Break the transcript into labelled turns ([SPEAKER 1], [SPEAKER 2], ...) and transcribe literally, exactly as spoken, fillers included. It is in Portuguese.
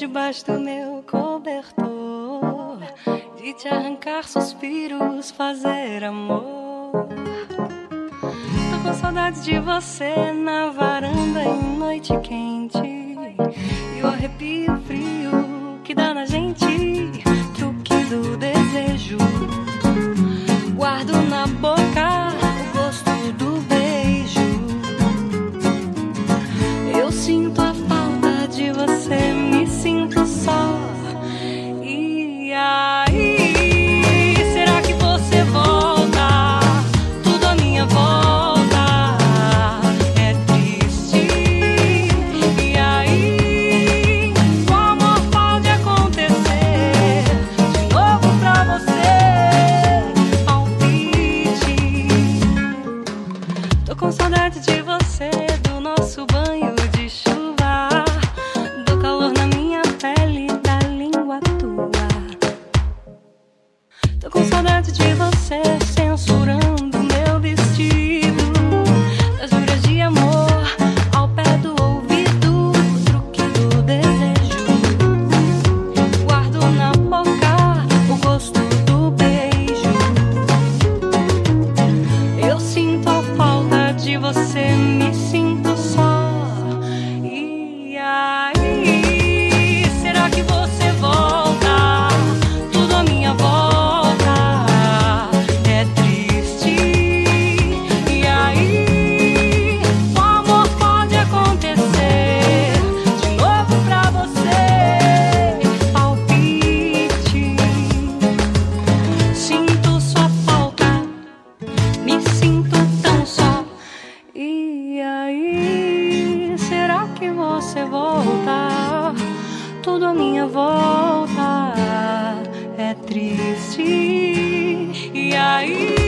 [SPEAKER 1] debaixo do meu cobertor, de te arrancar suspiros, fazer amor. Tô com saudade de você na varanda em noite quente, e o arrepio frio que dá na gente, truque do desejo. Guardo na boca o gosto do beijo. Eu sinto a falta de você, me sinto só. E aí, será que você volta? Tudo à minha volta é triste. E aí, o amor pode acontecer de novo pra você. Palpite. Tô com saudade de você, do nosso banho de chuva, do calor na minha pele, da língua tua. Tô com saudade de você, censurando meu vestido, das juras de amor ao pé do ouvido, truque do desejo. Guardo na boca o gosto do beijo. Eu sinto a falta de você, me sinto só. E aí, será que você volta? Tudo à minha volta é triste. E aí, o amor pode acontecer de novo pra você. Palpite. Sinto sua falta, me sinto tão só. E aí, será que você volta? Tudo à minha volta é triste. E aí